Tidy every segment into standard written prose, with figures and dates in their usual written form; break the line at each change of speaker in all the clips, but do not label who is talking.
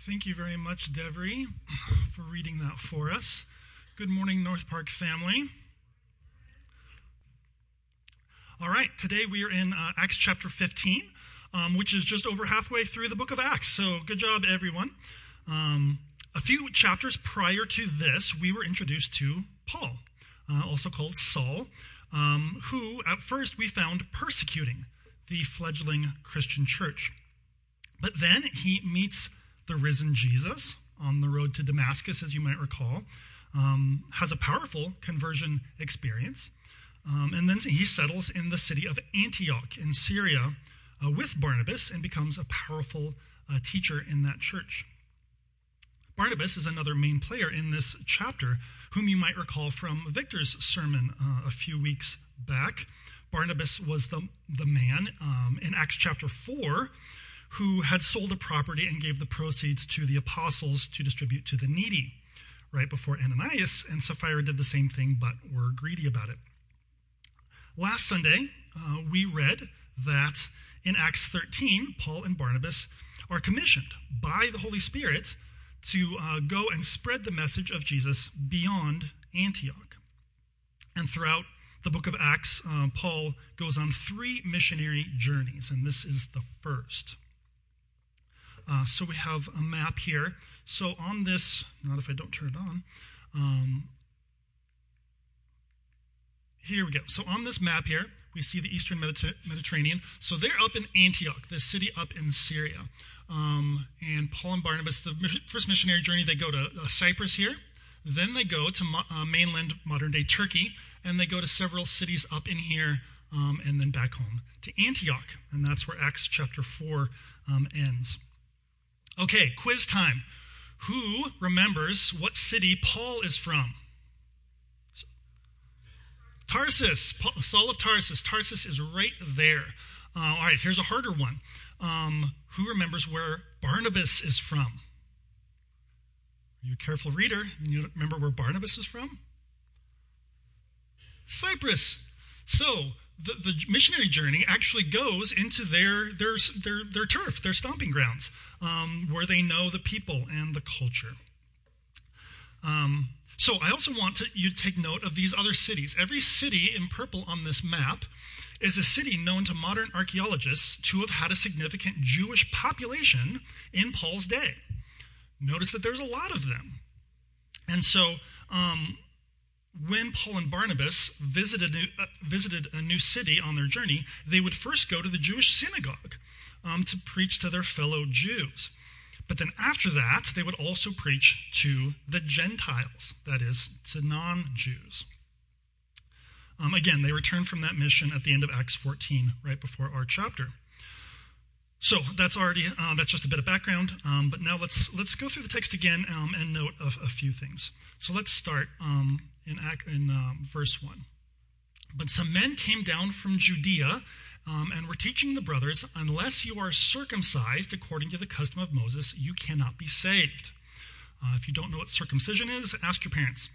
Thank you very much, Devery, for reading that for us. Good morning, North Park family. All right, today we are in Acts chapter 15, which is just over halfway through the book of Acts. So good job, everyone. A few chapters prior to this, we were introduced to Paul, also called Saul, who at first we found persecuting the fledgling Christian church. But then he meets the risen Jesus on the road to Damascus, as you might recall, has a powerful conversion experience. And then he settles in the city of Antioch in Syria with Barnabas and becomes a powerful teacher in that church. Barnabas is another main player in this chapter, whom you might recall from Victor's sermon a few weeks back. Barnabas was the man in Acts chapter 4 who had sold a property and gave the proceeds to the apostles to distribute to the needy, right before Ananias and Sapphira did the same thing, but were greedy about it. Last Sunday, we read that in Acts 13, Paul and Barnabas are commissioned by the Holy Spirit to go and spread the message of Jesus beyond Antioch. And throughout the book of Acts, Paul goes on 3 missionary journeys, and this is the first. So we have a map here. So on this, not if I don't turn it on, here we go. So on this map here, we see the Eastern Mediterranean. So they're up in Antioch, the city up in Syria. And Paul and Barnabas, the first missionary journey, they go to Cyprus here. Then they go to mainland modern-day Turkey, and they go to several cities up in here, and then back home to Antioch. And that's where Acts chapter 4 ends. Okay, quiz time. Who remembers what city Paul is from? Tarsus, Saul of Tarsus. Tarsus is right there. All right, here's a harder one. Who remembers where Barnabas is from? Are you a careful reader? You remember where Barnabas is from? Cyprus. So the missionary journey actually goes into their turf, their stomping grounds, where they know the people and the culture. So I also want you to take note of these other cities. Every city in purple on this map is a city known to modern archaeologists to have had a significant Jewish population in Paul's day. Notice that there's a lot of them. And so when Paul and Barnabas visited a new city on their journey, they would first go to the Jewish synagogue to preach to their fellow Jews. But then after that, they would also preach to the Gentiles, that is, to non-Jews. Again, they returned from that mission at the end of Acts 14, right before our chapter. So that's just a bit of background. But now let's go through the text again and note a few things. So let's start in verse 1. But some men came down from Judea and were teaching the brothers, unless you are circumcised according to the custom of Moses, you cannot be saved. If you don't know what circumcision is, ask your parents.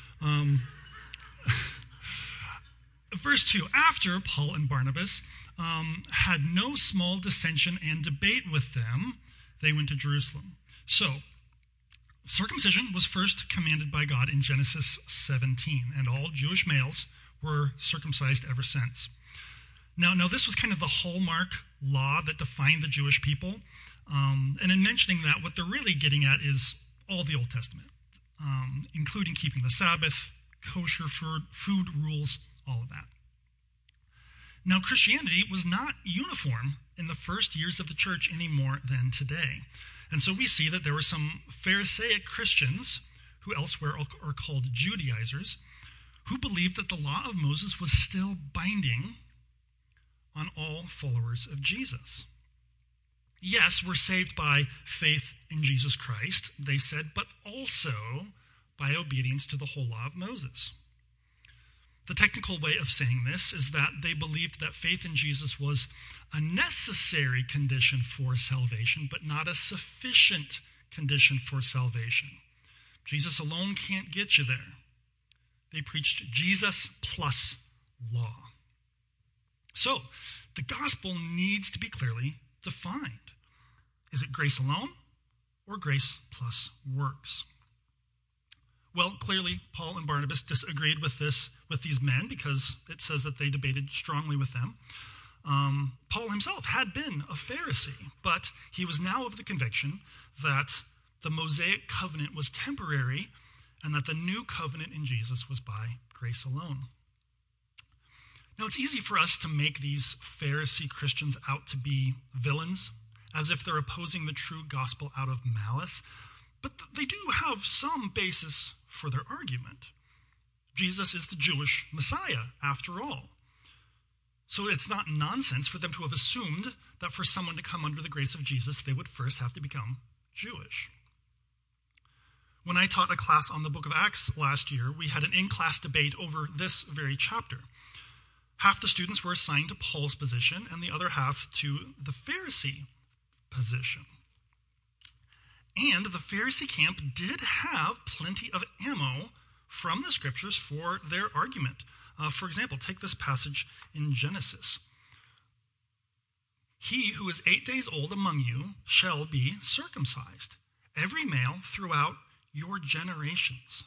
Verse 2, after Paul and Barnabas had no small dissension and debate with them, they went to Jerusalem. So, circumcision was first commanded by God in Genesis 17, and all Jewish males were circumcised ever since. Now this was kind of the hallmark law that defined the Jewish people. And in mentioning that, what they're really getting at is all the Old Testament, including keeping the Sabbath, kosher food rules, all of that. Now, Christianity was not uniform in the first years of the church any more than today. And so we see that there were some Pharisaic Christians, who elsewhere are called Judaizers, who believed that the law of Moses was still binding on all followers of Jesus. Yes, we're saved by faith in Jesus Christ, they said, but also by obedience to the whole law of Moses. The technical way of saying this is that they believed that faith in Jesus was a necessary condition for salvation, but not a sufficient condition for salvation. Jesus alone can't get you there. They preached Jesus plus law. So, the gospel needs to be clearly defined. Is it grace alone or grace plus works? Well, clearly, Paul and Barnabas disagreed with these men because it says that they debated strongly with them. Paul himself had been a Pharisee, but he was now of the conviction that the Mosaic covenant was temporary and that the new covenant in Jesus was by grace alone. Now, it's easy for us to make these Pharisee Christians out to be villains, as if they're opposing the true gospel out of malice, but they do have some basis for their argument. Jesus is the Jewish Messiah, after all. So it's not nonsense for them to have assumed that for someone to come under the grace of Jesus, they would first have to become Jewish. When I taught a class on the book of Acts last year, we had an in-class debate over this very chapter. Half the students were assigned to Paul's position and the other half to the Pharisee position. And the Pharisee camp did have plenty of ammo from the scriptures for their argument. For example, take this passage in Genesis. He who is 8 days old among you shall be circumcised, every male throughout your generations.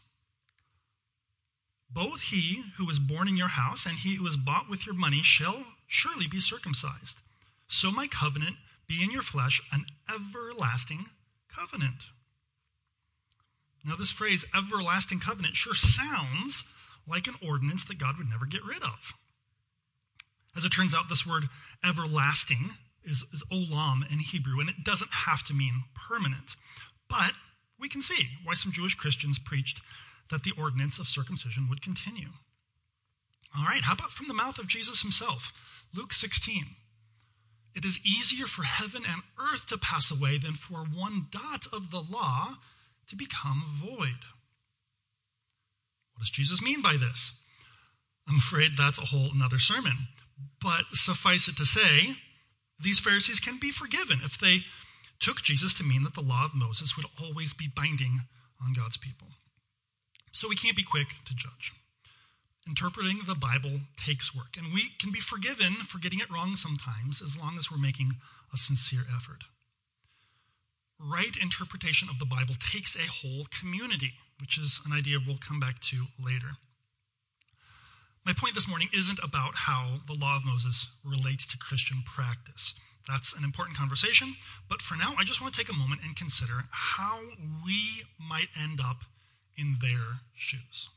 Both he who is born in your house and he who is bought with your money shall surely be circumcised. So my covenant be in your flesh an everlasting covenant. Now this phrase, everlasting covenant, sure sounds like an ordinance that God would never get rid of. As it turns out, this word everlasting is olam in Hebrew, and it doesn't have to mean permanent. But we can see why some Jewish Christians preached that the ordinance of circumcision would continue. All right, how about from the mouth of Jesus himself? Luke 16. It is easier for heaven and earth to pass away than for one dot of the law to become void. What does Jesus mean by this? I'm afraid that's a whole another sermon. But suffice it to say, these Pharisees can be forgiven if they took Jesus to mean that the law of Moses would always be binding on God's people. So we can't be quick to judge. Interpreting the Bible takes work, and we can be forgiven for getting it wrong sometimes as long as we're making a sincere effort. Right interpretation of the Bible takes a whole community, which is an idea we'll come back to later. My point this morning isn't about how the law of Moses relates to Christian practice. That's an important conversation, but for now, I just want to take a moment and consider how we might end up in their shoes.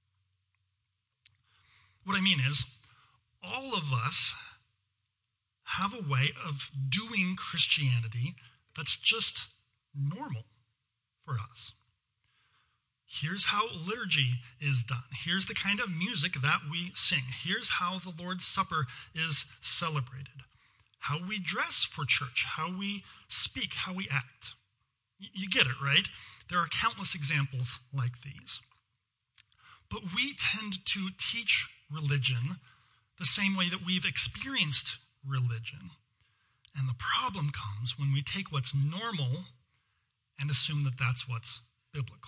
What I mean is, all of us have a way of doing Christianity that's just normal for us. Here's how liturgy is done. Here's the kind of music that we sing. Here's how the Lord's Supper is celebrated. How we dress for church, how we speak, how we act. You get it, right? There are countless examples like these. But we tend to teach religion the same way that we've experienced religion. And the problem comes when we take what's normal and assume that that's what's biblical.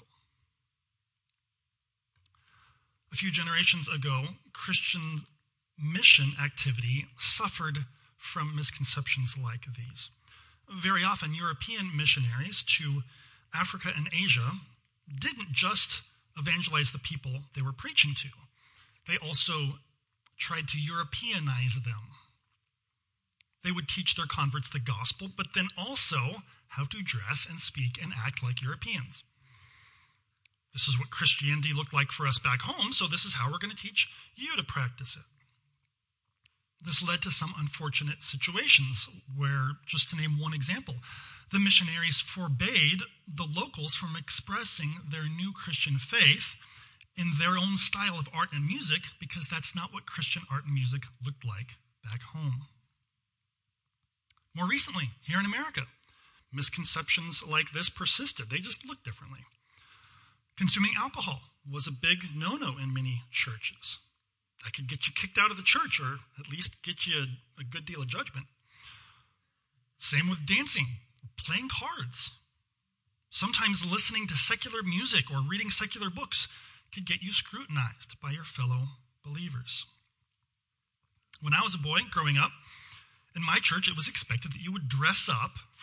A few generations ago, Christian mission activity suffered from misconceptions like these. Very often, European missionaries to Africa and Asia didn't just evangelize the people they were preaching to. They also tried to Europeanize them. They would teach their converts the gospel, but then also how to dress and speak and act like Europeans. This is what Christianity looked like for us back home, so this is how we're going to teach you to practice it. This led to some unfortunate situations where, just to name one example, the missionaries forbade the locals from expressing their new Christian faith in their own style of art and music because that's not what Christian art and music looked like back home. More recently, here in America, misconceptions like this persisted. They just looked differently. Consuming alcohol was a big no-no in many churches. That could get you kicked out of the church or at least get you a good deal of judgment. Same with dancing, playing cards. Sometimes listening to secular music or reading secular books could get you scrutinized by your fellow believers. When I was a boy growing up, in my church, it was expected that you would dress up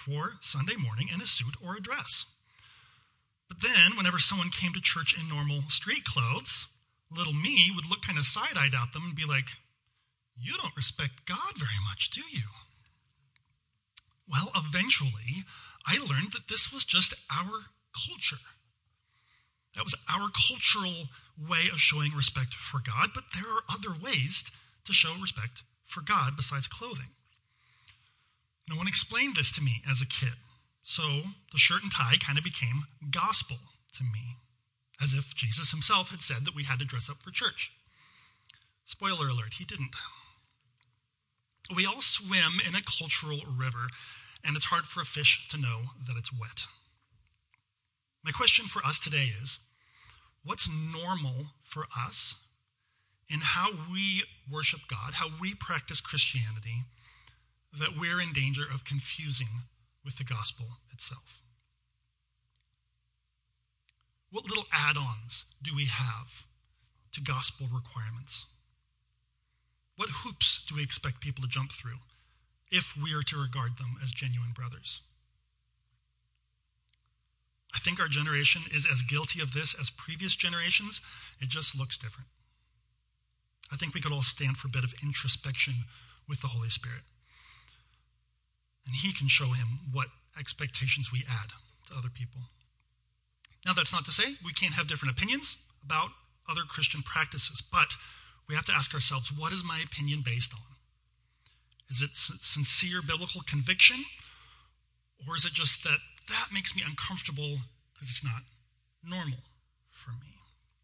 for Sunday morning in a suit or a dress. But then, whenever someone came to church in normal street clothes, little me would look kind of side-eyed at them and be like, "You don't respect God very much, do you?" Well, eventually, I learned that this was just our culture. That was our cultural way of showing respect for God, but there are other ways to show respect for God besides clothing. No one explained this to me as a kid, so the shirt and tie kind of became gospel to me, as if Jesus himself had said that we had to dress up for church. Spoiler alert, he didn't. We all swim in a cultural river, and it's hard for a fish to know that it's wet. My question for us today is, what's normal for us in how we worship God, how we practice Christianity, that we're in danger of confusing with the gospel itself? What little add-ons do we have to gospel requirements? What hoops do we expect people to jump through if we are to regard them as genuine brothers? I think our generation is as guilty of this as previous generations. It just looks different. I think we could all stand for a bit of introspection with the Holy Spirit. And he can show him what expectations we add to other people. Now, that's not to say we can't have different opinions about other Christian practices, but we have to ask ourselves, what is my opinion based on? Is it sincere biblical conviction? Or is it just that makes me uncomfortable because it's not normal for me?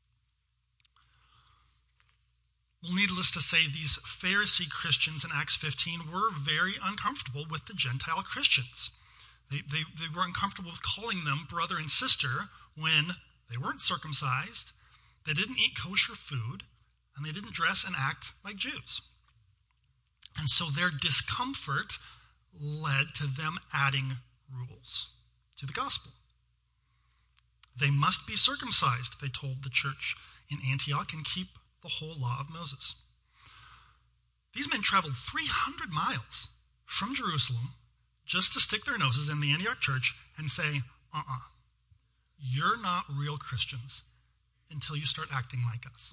Well, needless to say, these Pharisee Christians in Acts 15 were very uncomfortable with the Gentile Christians. They were uncomfortable with calling them brother and sister when they weren't circumcised, they didn't eat kosher food, and they didn't dress and act like Jews. And so their discomfort led to them adding rules to the gospel. They must be circumcised, they told the church in Antioch, and keep the whole law of Moses. These men traveled 300 miles from Jerusalem just to stick their noses in the Antioch church and say, you're not real Christians until you start acting like us.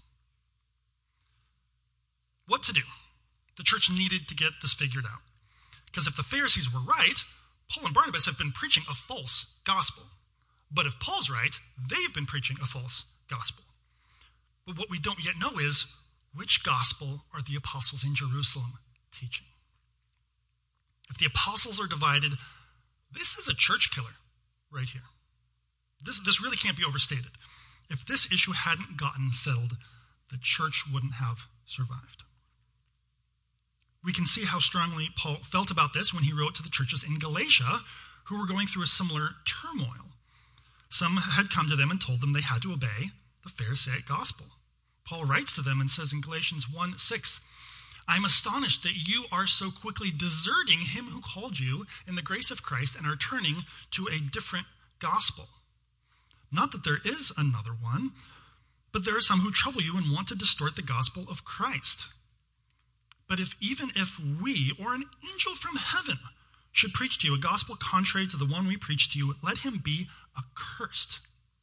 What to do? The church needed to get this figured out. Because if the Pharisees were right, Paul and Barnabas have been preaching a false gospel. But if Paul's right, they've been preaching a false gospel. But what we don't yet know is, which gospel are the apostles in Jerusalem teaching? If the apostles are divided, this is a church killer right here. This really can't be overstated. If this issue hadn't gotten settled, the church wouldn't have survived. We can see how strongly Paul felt about this when he wrote to the churches in Galatia, who were going through a similar turmoil. Some had come to them and told them they had to obey the Pharisaic gospel. Paul writes to them and says in Galatians 1:6, "I'm astonished that you are so quickly deserting him who called you in the grace of Christ and are turning to a different gospel. Not that there is another one, but there are some who trouble you and want to distort the gospel of Christ. But even if we or an angel from heaven should preach to you a gospel contrary to the one we preach to you, let him be accursed.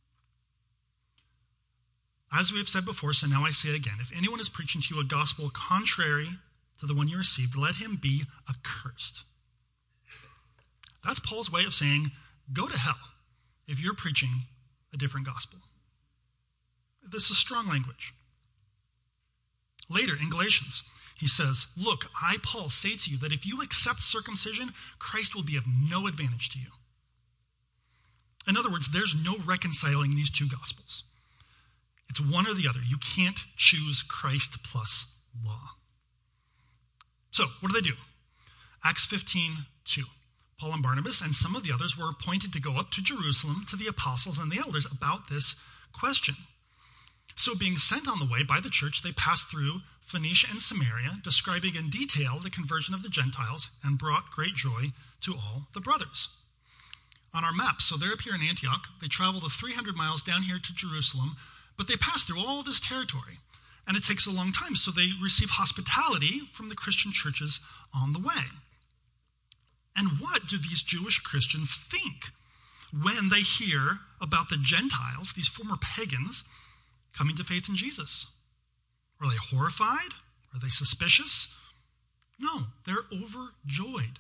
As we have said before, so now I say it again, if anyone is preaching to you a gospel contrary to the one you received, let him be accursed." That's Paul's way of saying, go to hell if you're preaching a different gospel. This is strong language. Later in Galatians, he says, "Look, I, Paul, say to you that if you accept circumcision, Christ will be of no advantage to you." In other words, there's no reconciling these two gospels. It's one or the other. You can't choose Christ plus law. So, what do? Acts 15:2. Paul and Barnabas and some of the others were appointed to go up to Jerusalem to the apostles and the elders about this question. So being sent on the way by the church, they passed through Phoenicia and Samaria, describing in detail the conversion of the Gentiles, and brought great joy to all the brothers. On our map, so they're up here in Antioch. They travel the 300 miles down here to Jerusalem, but they pass through all this territory, and it takes a long time, so they receive hospitality from the Christian churches on the way. And what do these Jewish Christians think when they hear about the Gentiles, these former pagans, coming to faith in Jesus? Are they horrified? Are they suspicious? No, they're overjoyed.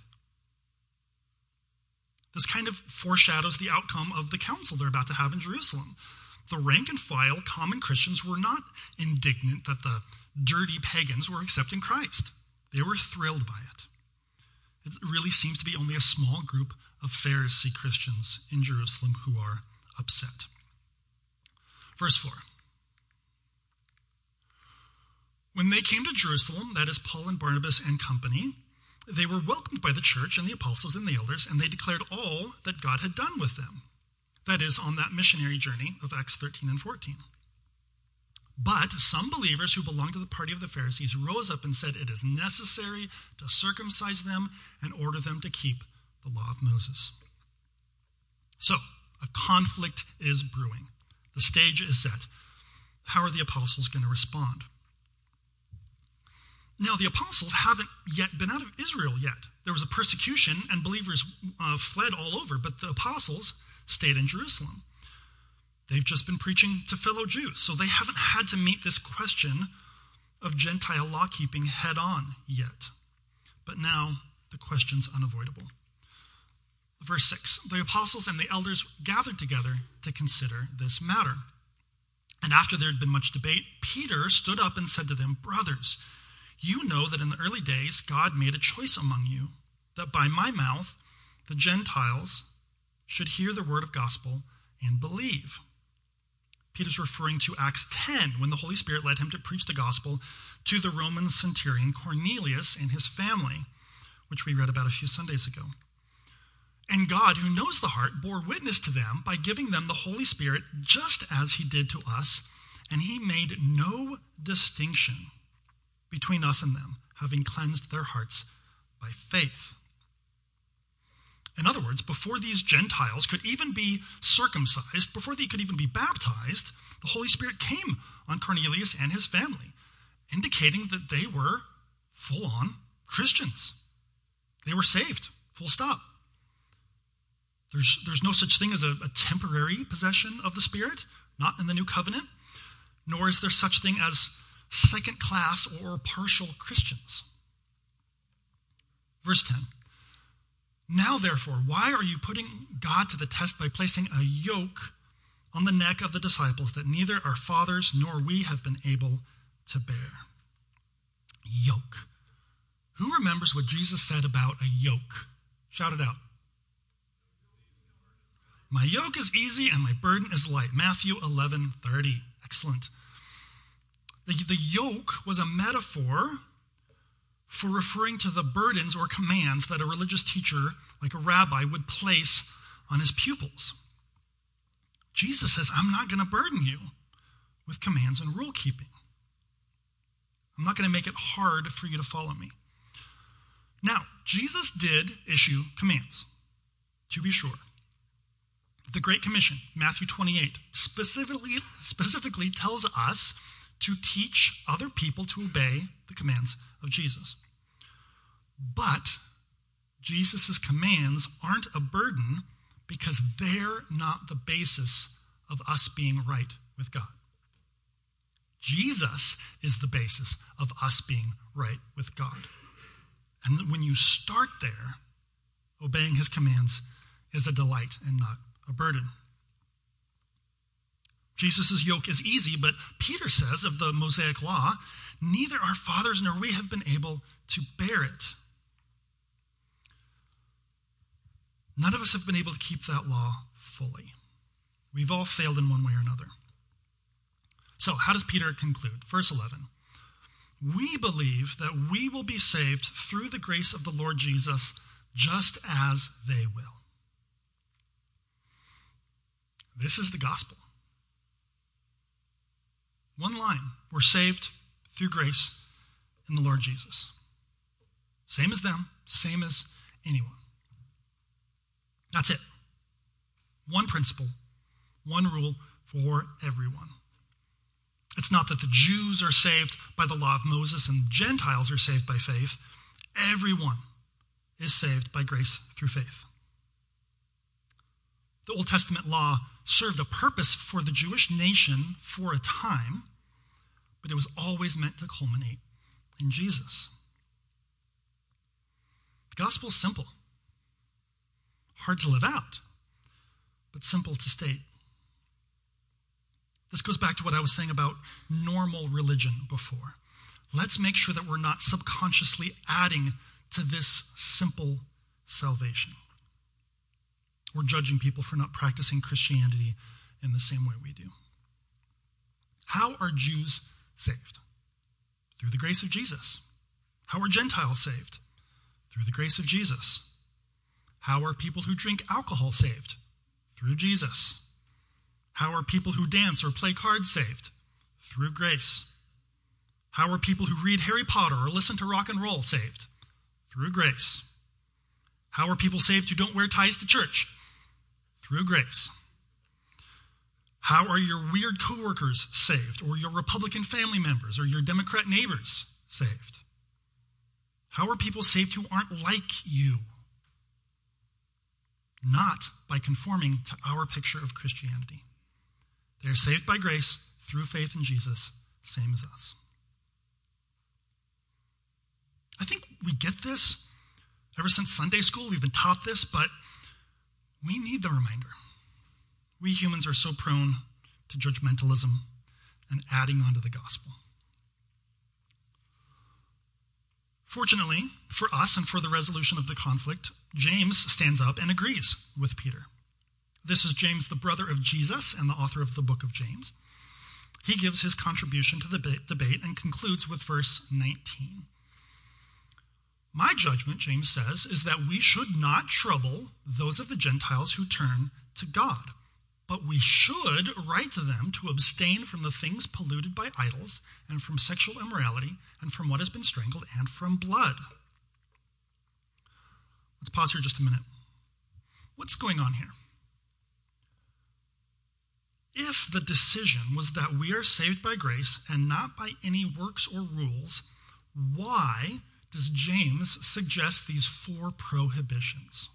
This kind of foreshadows the outcome of the council they're about to have in Jerusalem. The rank and file common Christians were not indignant that the dirty pagans were accepting Christ. They were thrilled by it. It really seems to be only a small group of Pharisee Christians in Jerusalem who are upset. Verse 4. When they came to Jerusalem, that is Paul and Barnabas and company, they were welcomed by the church and the apostles and the elders, and they declared all that God had done with them. That is, on that missionary journey of Acts 13 and 14. But some believers who belonged to the party of the Pharisees rose up and said, it is necessary to circumcise them and order them to keep the law of Moses. So, a conflict is brewing. The stage is set. How are the apostles going to respond? Now, the apostles haven't yet been out of Israel yet. There was a persecution and believers fled all over, but the apostles stayed in Jerusalem. They've just been preaching to fellow Jews, so they haven't had to meet this question of Gentile law-keeping head on yet. But now the question's unavoidable. Verse 6, the apostles and the elders gathered together to consider this matter. And after there had been much debate, Peter stood up and said to them, brothers, you know that in the early days God made a choice among you, that by my mouth the Gentiles should hear the word of gospel and believe. Peter's referring to Acts 10, when the Holy Spirit led him to preach the gospel to the Roman centurion Cornelius and his family, which we read about a few Sundays ago. And God, who knows the heart, bore witness to them by giving them the Holy Spirit just as he did to us, and he made no distinction between us and them, having cleansed their hearts by faith. In other words, before these Gentiles could even be circumcised, before they could even be baptized, the Holy Spirit came on Cornelius and his family, indicating that they were full-on Christians. They were saved, full stop. There's no such thing as a temporary possession of the Spirit, not in the New Covenant, nor is there such thing as second-class or partial Christians. Verse 10. Now, therefore, why are you putting God to the test by placing a yoke on the neck of the disciples that neither our fathers nor we have been able to bear? Yoke. Who remembers what Jesus said about a yoke? Shout it out. My yoke is easy and my burden is light. Matthew 11:30. Excellent. The yoke was a metaphor for referring to the burdens or commands that a religious teacher, like a rabbi, would place on his pupils. Jesus says, I'm not going to burden you with commands and rule keeping. I'm not going to make it hard for you to follow me. Now, Jesus did issue commands, to be sure. The Great Commission, Matthew 28, specifically tells us to teach other people to obey the commands of Jesus. But Jesus' commands aren't a burden because they're not the basis of us being right with God. Jesus is the basis of us being right with God. And when you start there, obeying his commands is a delight and not a burden. Jesus' yoke is easy, but Peter says of the Mosaic law, neither our fathers nor we have been able to bear it. None of us have been able to keep that law fully. We've all failed in one way or another. So how does Peter conclude? Verse 11. We believe that we will be saved through the grace of the Lord Jesus, just as they will. This is the gospel. One line. We're saved through grace in the Lord Jesus. Same as them, same as anyone. That's it. One principle, one rule for everyone. It's not that the Jews are saved by the law of Moses and Gentiles are saved by faith. Everyone is saved by grace through faith. The Old Testament law served a purpose for the Jewish nation for a time, but it was always meant to culminate in Jesus. The gospel is simple. Hard to live out, but simple to state. This goes back to what I was saying about normal religion before. Let's make sure that we're not subconsciously adding to this simple salvation. We're judging people for not practicing Christianity in the same way we do. How are Jews saved? Through the grace of Jesus. How are Gentiles saved? Through the grace of Jesus. How are people who drink alcohol saved? Through Jesus. How are people who dance or play cards saved? Through grace. How are people who read Harry Potter or listen to rock and roll saved? Through grace. How are people saved who don't wear ties to church? Through grace. How are your weird coworkers saved, or your Republican family members, or your Democrat neighbors saved? How are people saved who aren't like you? Not by conforming to our picture of Christianity. They are saved by grace through faith in Jesus, same as us. I think we get this. Ever since Sunday school, we've been taught this, but we need the reminder. We humans are so prone to judgmentalism and adding on to the gospel. Fortunately, for us and for the resolution of the conflict, James stands up and agrees with Peter. This is James, the brother of Jesus and the author of the book of James. He gives his contribution to the debate and concludes with verse 19. My judgment, James says, is that we should not trouble those of the Gentiles who turn to God, but we should write to them to abstain from the things polluted by idols and from sexual immorality and from what has been strangled and from blood. Let's pause here just a minute. What's going on here? If the decision was that we are saved by grace and not by any works or rules, why does James suggest these 4 prohibitions?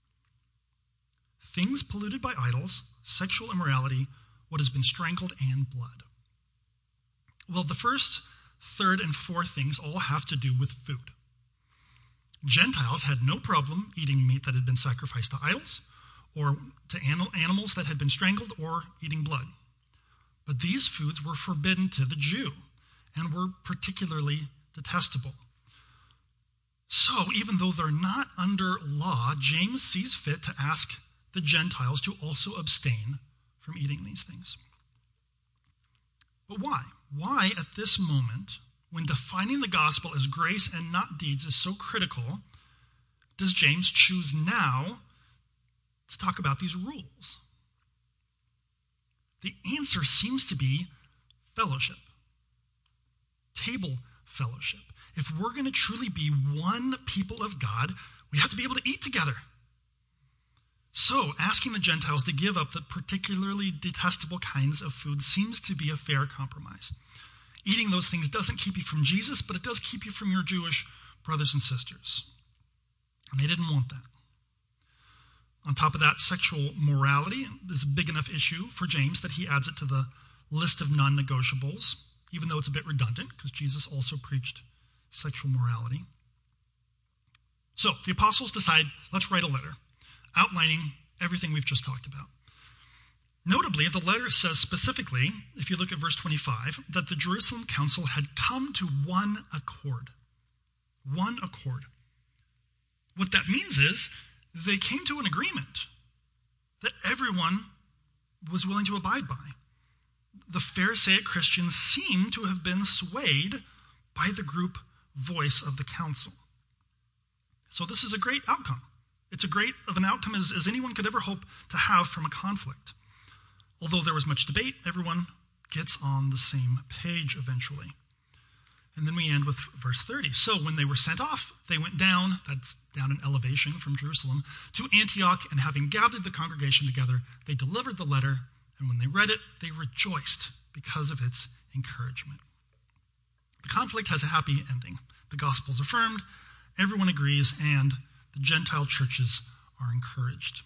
Things polluted by idols, sexual immorality, what has been strangled, and blood. Well, the first, third, and fourth things all have to do with food. Gentiles had no problem eating meat that had been sacrificed to idols, or to animals that had been strangled, or eating blood. But these foods were forbidden to the Jew, and were particularly detestable. So, even though they're not under law, James sees fit to ask the Gentiles to also abstain from eating these things. But why? Why at this moment, when defining the gospel as grace and not deeds is so critical, does James choose now to talk about these rules? The answer seems to be fellowship. Table fellowship. If we're going to truly be one people of God, we have to be able to eat together. So, asking the Gentiles to give up the particularly detestable kinds of food seems to be a fair compromise. Eating those things doesn't keep you from Jesus, but it does keep you from your Jewish brothers and sisters. And they didn't want that. On top of that, sexual morality is a big enough issue for James that he adds it to the list of non-negotiables, even though it's a bit redundant, because Jesus also preached sexual morality. So the apostles decide, let's write a letter outlining everything we've just talked about. Notably, the letter says specifically, if you look at verse 25, that the Jerusalem council had come to one accord. One accord. What that means is they came to an agreement that everyone was willing to abide by. The Pharisaic Christians seem to have been swayed by the group voice of the council. So this is a great outcome. It's a great of an outcome as anyone could ever hope to have from a conflict. Although there was much debate, everyone gets on the same page eventually. And then we end with verse 30. So when they were sent off, they went down, that's down an elevation from Jerusalem, to Antioch, and having gathered the congregation together, they delivered the letter, and when they read it, they rejoiced because of its encouragement. The conflict has a happy ending. The gospel is affirmed, everyone agrees, and the Gentile churches are encouraged.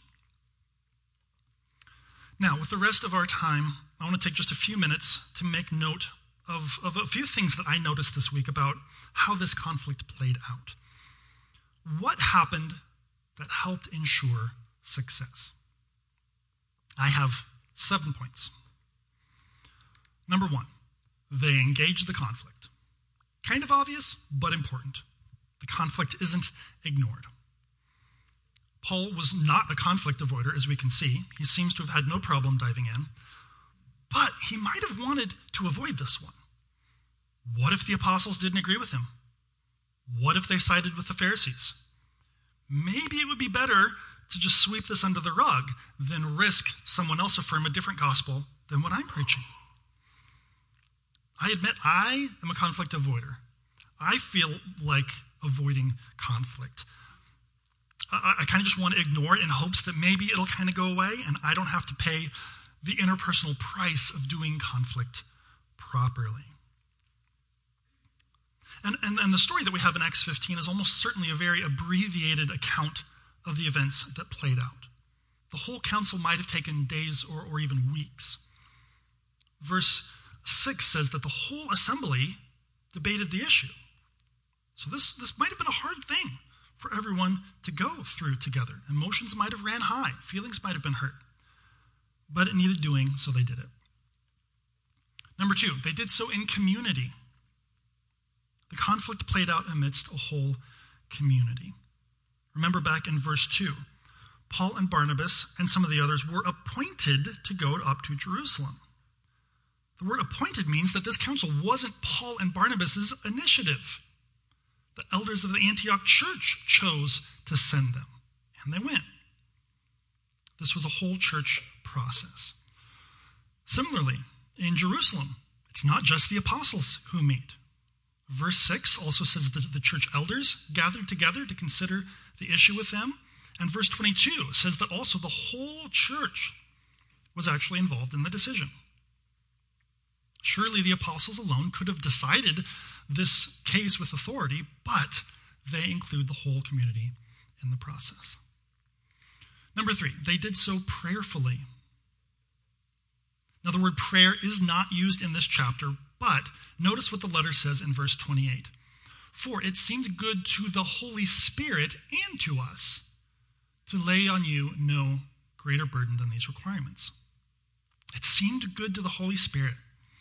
Now, with the rest of our time, I want to take just a few minutes to make note of a few things that I noticed this week about how this conflict played out. What happened that helped ensure success? I have 7 points. Number 1, they engaged the conflict. Kind of obvious, but important. The conflict isn't ignored. Paul was not a conflict avoider, as we can see. He seems to have had no problem diving in. But he might have wanted to avoid this one. What if the apostles didn't agree with him? What if they sided with the Pharisees? Maybe it would be better to just sweep this under the rug than risk someone else affirm a different gospel than what I'm preaching. I admit I am a conflict avoider. I feel like avoiding conflict. I kind of just want to ignore it in hopes that maybe it'll kind of go away and I don't have to pay the interpersonal price of doing conflict properly. And the story that we have in Acts 15 is almost certainly a very abbreviated account of the events that played out. The whole council might have taken days or even weeks. Verse 6 says that the whole assembly debated the issue. So this might have been a hard thing for everyone to go through together. Emotions might have ran high. Feelings might have been hurt. But it needed doing, so they did it. Number 2, they did so in community. The conflict played out amidst a whole community. Remember back in verse 2, Paul and Barnabas and some of the others were appointed to go up to Jerusalem. The word appointed means that this council wasn't Paul and Barnabas' initiative. The elders of the Antioch church chose to send them, and they went. This was a whole church process. Similarly, in Jerusalem, it's not just the apostles who meet. Verse 6 also says that the church elders gathered together to consider the issue with them. And verse 22 says that also the whole church was actually involved in the decision. Surely the apostles alone could have decided this case with authority, but they include the whole community in the process. Number 3, they did so prayerfully. Now, the word prayer is not used in this chapter, but notice what the letter says in verse 28. For it seemed good to the Holy Spirit and to us to lay on you no greater burden than these requirements. It seemed good to the Holy Spirit.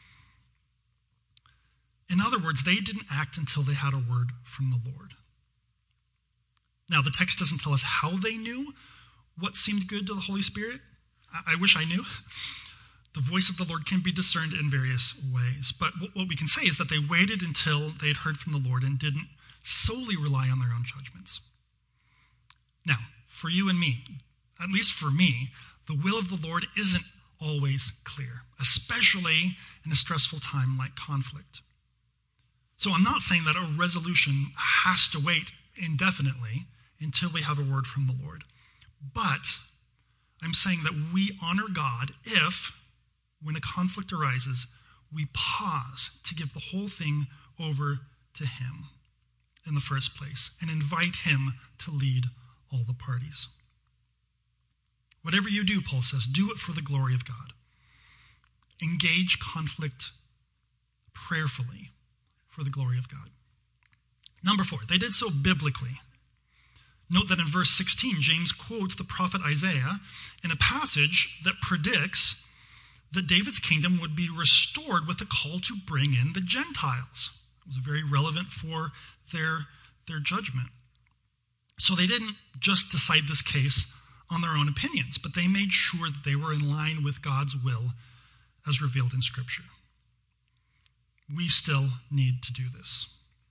In other words, they didn't act until they had a word from the Lord. Now, the text doesn't tell us how they knew what seemed good to the Holy Spirit. I wish I knew. The voice of the Lord can be discerned in various ways. But what we can say is that they waited until they had heard from the Lord and didn't solely rely on their own judgments. Now, for you and me, at least for me, the will of the Lord isn't always clear, especially in a stressful time like conflict. So I'm not saying that a resolution has to wait indefinitely until we have a word from the Lord. But I'm saying that we honor God if, when a conflict arises, we pause to give the whole thing over to him in the first place and invite him to lead all the parties. Whatever you do, Paul says, do it for the glory of God. Engage conflict prayerfully for the glory of God. Number 4, they did so biblically. Note that in verse 16, James quotes the prophet Isaiah in a passage that predicts that David's kingdom would be restored with a call to bring in the Gentiles. It was very relevant for their judgment. So they didn't just decide this case on their own opinions, but they made sure that they were in line with God's will as revealed in Scripture. We still need to do this.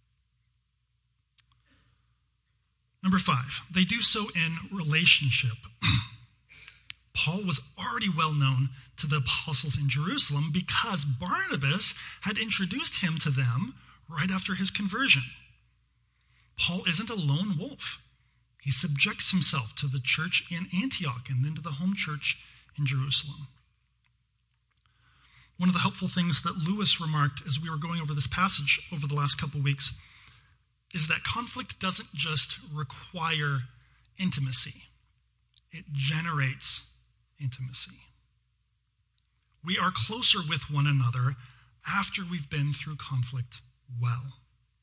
Number 5, they do so in relationship. Paul was already well known to the apostles in Jerusalem because Barnabas had introduced him to them right after his conversion. Paul isn't a lone wolf. He subjects himself to the church in Antioch and then to the home church in Jerusalem. One of the helpful things that Lewis remarked as we were going over this passage over the last couple weeks is that conflict doesn't just require intimacy. It generates intimacy. We are closer with one another after we've been through conflict well.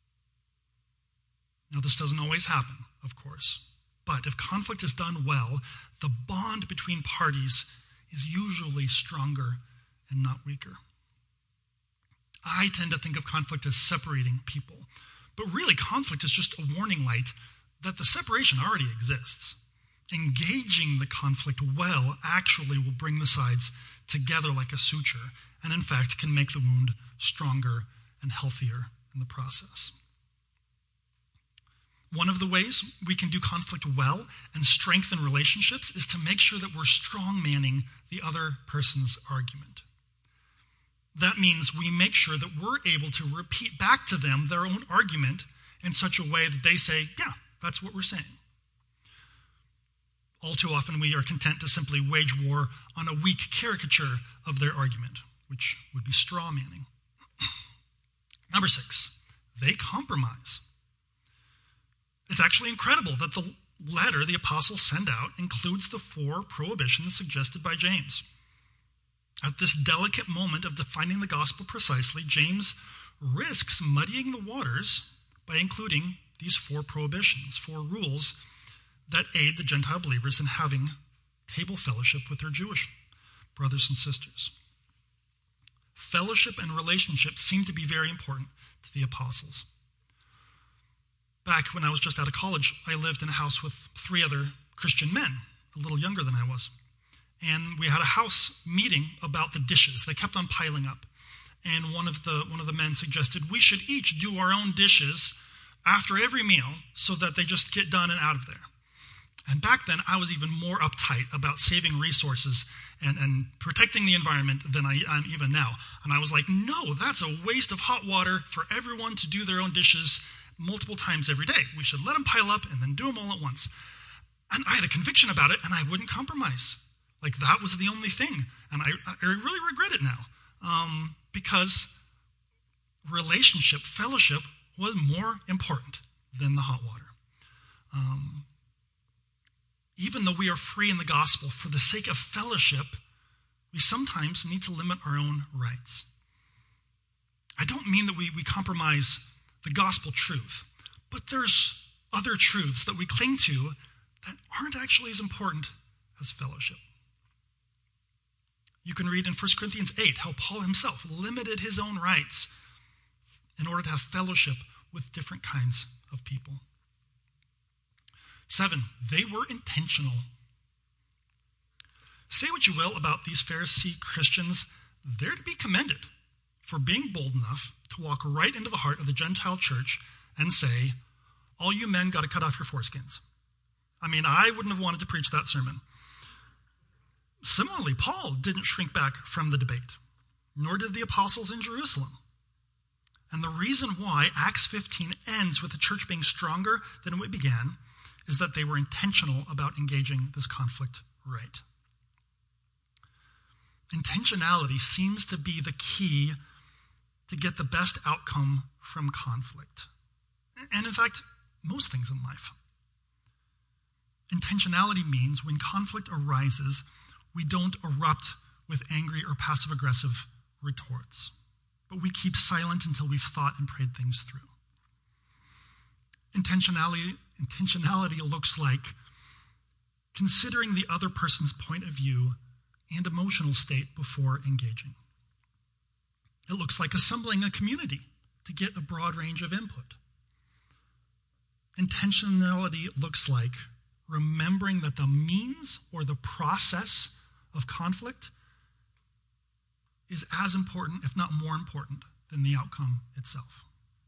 Now, this doesn't always happen, of course, but if conflict is done well, the bond between parties is usually stronger and not weaker. I tend to think of conflict as separating people, but really conflict is just a warning light that the separation already exists. Engaging the conflict well actually will bring the sides together like a suture, and in fact can make the wound stronger and healthier in the process. One of the ways we can do conflict well and strengthen relationships is to make sure that we're strong-manning the other person's argument. That means we make sure that we're able to repeat back to them their own argument in such a way that they say, yeah, that's what we're saying. All too often we are content to simply wage war on a weak caricature of their argument, which would be straw-manning. Number 6, they compromise. It's actually incredible that the letter the apostles send out includes the 4 prohibitions suggested by James. At this delicate moment of defining the gospel precisely, James risks muddying the waters by including these 4 prohibitions, 4 rules that aid the Gentile believers in having table fellowship with their Jewish brothers and sisters. Fellowship and relationship seem to be very important to the apostles. Back when I was just out of college, I lived in a house with 3 other Christian men, a little younger than I was. And we had a house meeting about the dishes. They kept on piling up. And one of the men suggested we should each do our own dishes after every meal so that they just get done and out of there. And back then, I was even more uptight about saving resources and protecting the environment than I am even now. And I was like, no, that's a waste of hot water for everyone to do their own dishes multiple times every day. We should let them pile up and then do them all at once. And I had a conviction about it, and I wouldn't compromise. Like, that was the only thing. And I really regret it now. Because relationship, fellowship, was more important than the hot water. Even though we are free in the gospel, for the sake of fellowship, we sometimes need to limit our own rights. I don't mean that we compromise the gospel truth, but there's other truths that we cling to that aren't actually as important as fellowship. You can read in 1 Corinthians 8 how Paul himself limited his own rights in order to have fellowship with different kinds of people. 7, they were intentional. Say what you will about these Pharisee Christians, they're to be commended for being bold enough to walk right into the heart of the Gentile church and say, all you men got to cut off your foreskins. I mean, I wouldn't have wanted to preach that sermon. Similarly, Paul didn't shrink back from the debate, nor did the apostles in Jerusalem. And the reason why Acts 15 ends with the church being stronger than it began is that they were intentional about engaging this conflict right. Intentionality seems to be the key to get the best outcome from conflict. And in fact, most things in life. Intentionality means when conflict arises, we don't erupt with angry or passive-aggressive retorts, but we keep silent until we've thought and prayed things through. Intentionality looks like considering the other person's point of view and emotional state before engaging. It looks like assembling a community to get a broad range of input. Intentionality looks like remembering that the means or the process of conflict is as important, if not more important, than the outcome itself.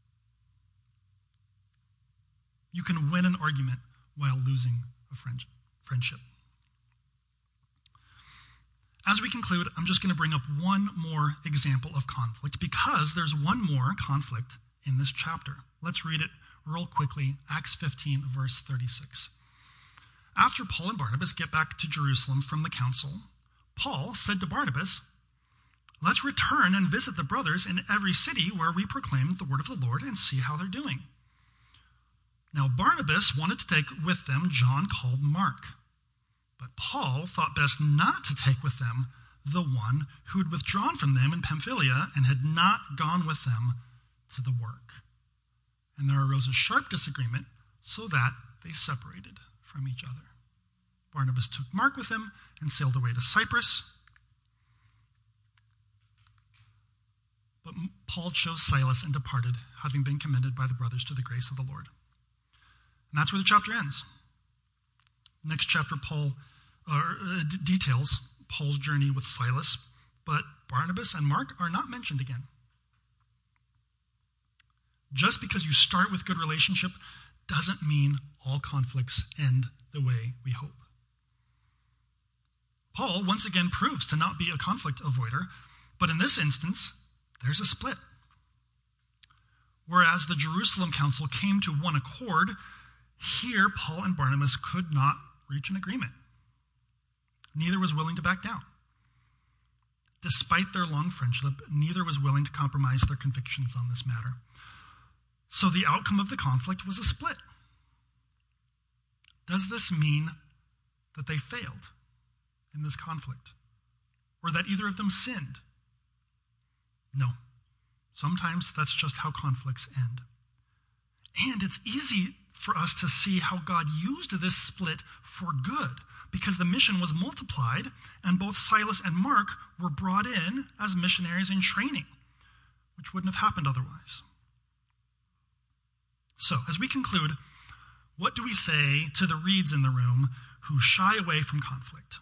You can win an argument while losing a friendship. As we conclude, I'm just going to bring up one more example of conflict because there's one more conflict in this chapter. Let's read it real quickly. Acts 15, verse 36. After Paul and Barnabas get back to Jerusalem from the council, Paul said to Barnabas, "Let's return and visit the brothers in every city where we proclaim the word of the Lord and see how they're doing." Now Barnabas wanted to take with them John called Mark, but Paul thought best not to take with them the one who had withdrawn from them in Pamphylia and had not gone with them to the work. And there arose a sharp disagreement, so that they separated from each other. Barnabas took Mark with him and sailed away to Cyprus. But Paul chose Silas and departed, having been commended by the brothers to the grace of the Lord. And that's where the chapter ends. Next chapter, Paul details Paul's journey with Silas, but Barnabas and Mark are not mentioned again. Just because you start with good relationship doesn't mean all conflicts end the way we hope. Paul once again proves to not be a conflict avoider, but in this instance, there's a split. Whereas the Jerusalem council came to one accord, here Paul and Barnabas could not reach an agreement. Neither was willing to back down. Despite their long friendship, neither was willing to compromise their convictions on this matter. So the outcome of the conflict was a split. Does this mean that they failed in this conflict? Or that either of them sinned? No. Sometimes that's just how conflicts end. And it's easy for us to see how God used this split for good, because the mission was multiplied and both Silas and Mark were brought in as missionaries in training, which wouldn't have happened otherwise. So, as we conclude, what do we say to the Reeds in the room who shy away from conflict?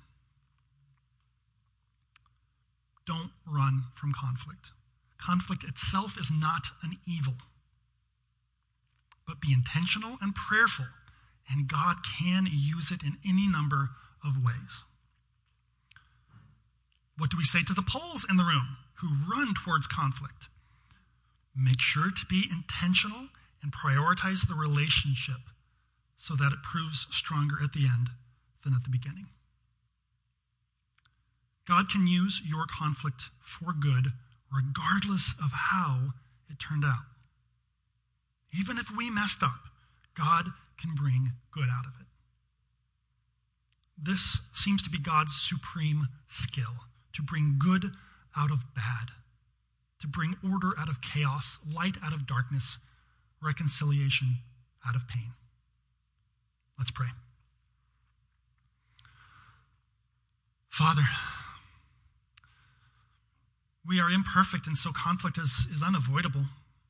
Don't run from conflict. Conflict itself is not an evil. But be intentional and prayerful, and God can use it in any number of ways. What do we say to the Pauls in the room who run towards conflict? Make sure to be intentional and prioritize the relationship so that it proves stronger at the end than at the beginning. God can use your conflict for good regardless of how it turned out. Even if we messed up, God can bring good out of it. This seems to be God's supreme skill, to bring good out of bad, to bring order out of chaos, light out of darkness, reconciliation out of pain. Let's pray. Father, we are imperfect, and so conflict is unavoidable.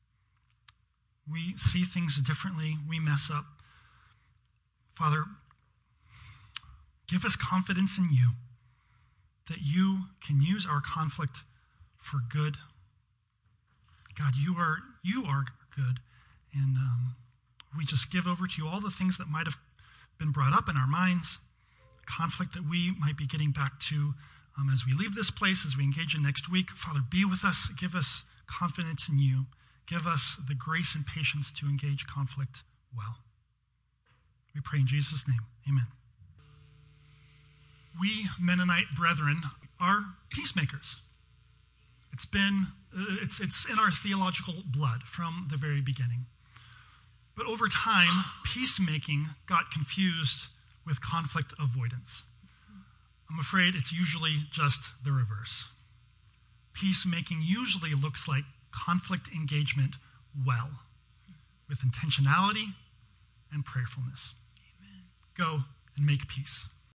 We see things differently. We mess up. Father, give us confidence in you, that you can use our conflict for good. God, you are good, and we just give over to you all the things that might have been brought up in our minds, conflict that we might be getting back to as we leave this place, as we engage in next week. Father, be with us. Give us confidence in you. Give us the grace and patience to engage conflict well. We pray in Jesus' name. Amen. We Mennonite brethren are peacemakers. It's in our theological blood from the very beginning. But over time, peacemaking got confused with conflict avoidance. I'm afraid it's usually just the reverse. Peacemaking usually looks like conflict engagement well, with intentionality and prayerfulness. Amen. Go and make peace.